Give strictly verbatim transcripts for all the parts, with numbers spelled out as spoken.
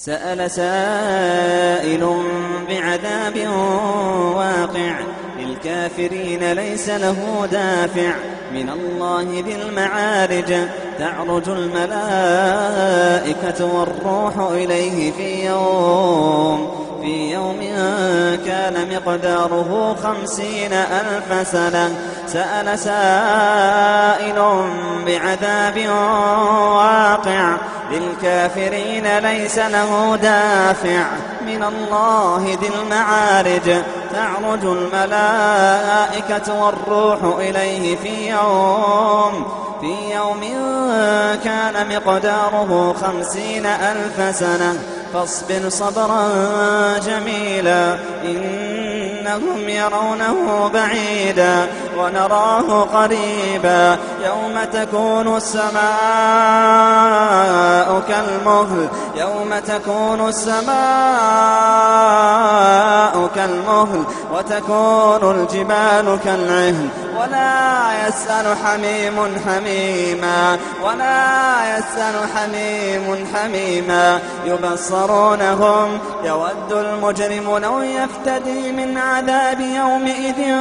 سأل سائل بعذاب واقع للكافرين ليس له دافع من الله ذي المعارج تعرج الملائكة والروح إليه في يوم في يوم كان مقداره خمسين ألف سنة. سأل سائل بعذاب واقع للكافرين ليس له دافع من الله ذي المعارج تعرج الملائكة والروح إليه في يوم في يوم كان مقداره خمسين ألف سنة. فاصبر صبرا جميلا إنهم يرونه بعيدا ونراه قريبا يوم تكون السماء كالمهل يوم تكون السماء كالمهل وتكون الجبال كالعهن ولا يسأل حميم حميما ولا يسأل حميم حميما يبصرونهم يود المجرم لو يفتدي من عذاب يومئذ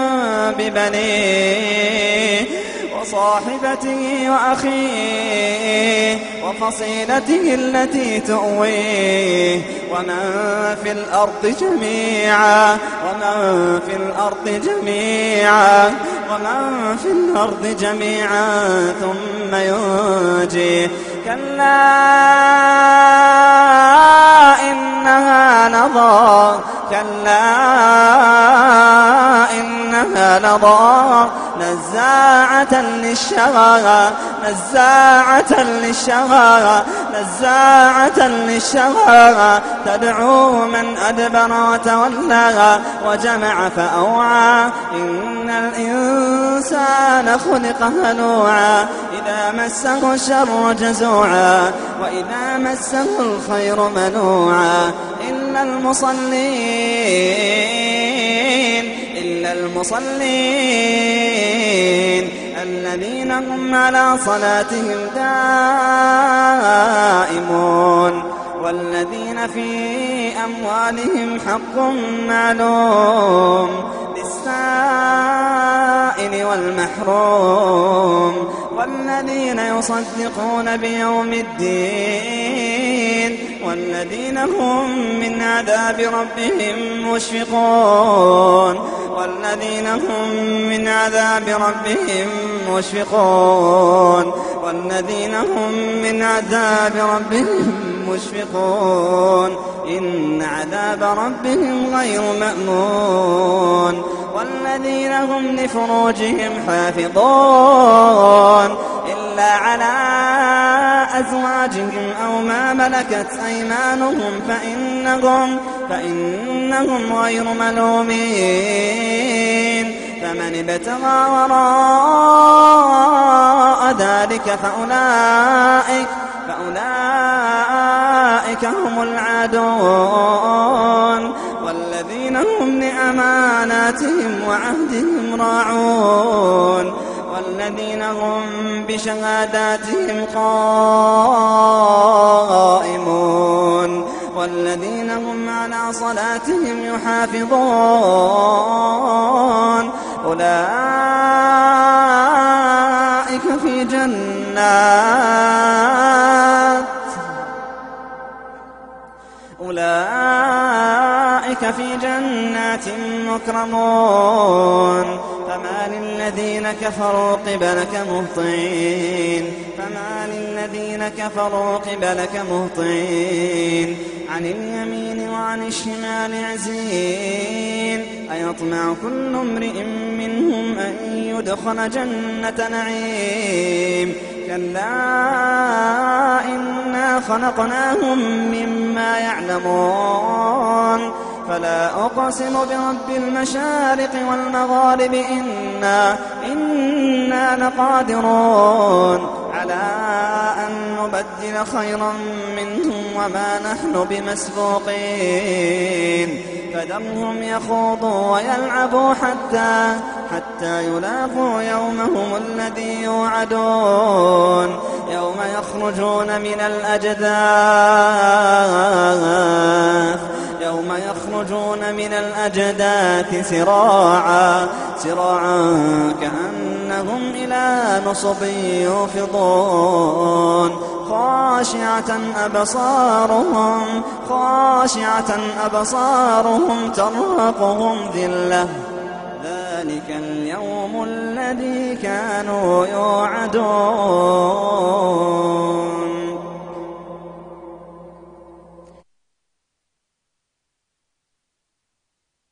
ببنيه وصاحبته وأخيه وفصيلته التي تؤويه ومن في الأرض جميعا ومن في الأرض جميعا ومن في الأرض جميعا ثم ينجيه كلا إنها لظى كلا إنها لظى نزاعة للشوى نزاعة للشوى نزاعة للشوى تدعو من أدبر وتولى وجمع فأوعى إن الإنسان خلق هلوعا إذا مسه الشر جزوعا وإذا مسه الخير منوعا إلا المصلين إلا المصلين الذين هم على صلاتهم دائمون والذين في أموالهم حق معلوم للسائل والمحروم والذين يصدقون بيوم الدين والذين هم من عذاب ربهم مشفقون والذين هم من عذاب ربهم مشفقون والذين هم من عذاب ربهم مشفقون إن عذاب ربهم غير مأمون والذين هم لفروجهم حافظون إلا على أزواجهم أو ما ملكت أيمانهم فإنهم, فإنهم غير ملومين فمن ابتغى وراء ذلك فأولئك, فأولئك هم العادون والذين هم لأماناتهم وعهدهم راعون والذين هم بشهاداتهم قائمون والذين هم على صلاتهم يحافظون أولئك في جنات أولئك في جنات مكرمون فما للذين كفروا قبلك مهطعين فما للذين كفروا قبلك مهطعين عن اليمين وعن الشمال عزين أيطمع كل امرئ منهم أن يدخل جنة نعيم كلا إنا خلقناهم مما يعلمون فلا أقسم برب المشارق والمغارب إنا, إنا لقادرون على أن نبدل خيرا منهم وما نحن بمسبوقين فذرهم يخوضوا ويلعبوا حتى, حتى يلاقوا يومهم الذي يوعدون يوم يخرجون من الأجداث من الأجداث سراعا سراعا كأنهم إلى نصب يوفضون خاشعة أبصارهم خاشعة أبصارهم ترهقهم ذلة ذلك اليوم الذي كانوا يوعدون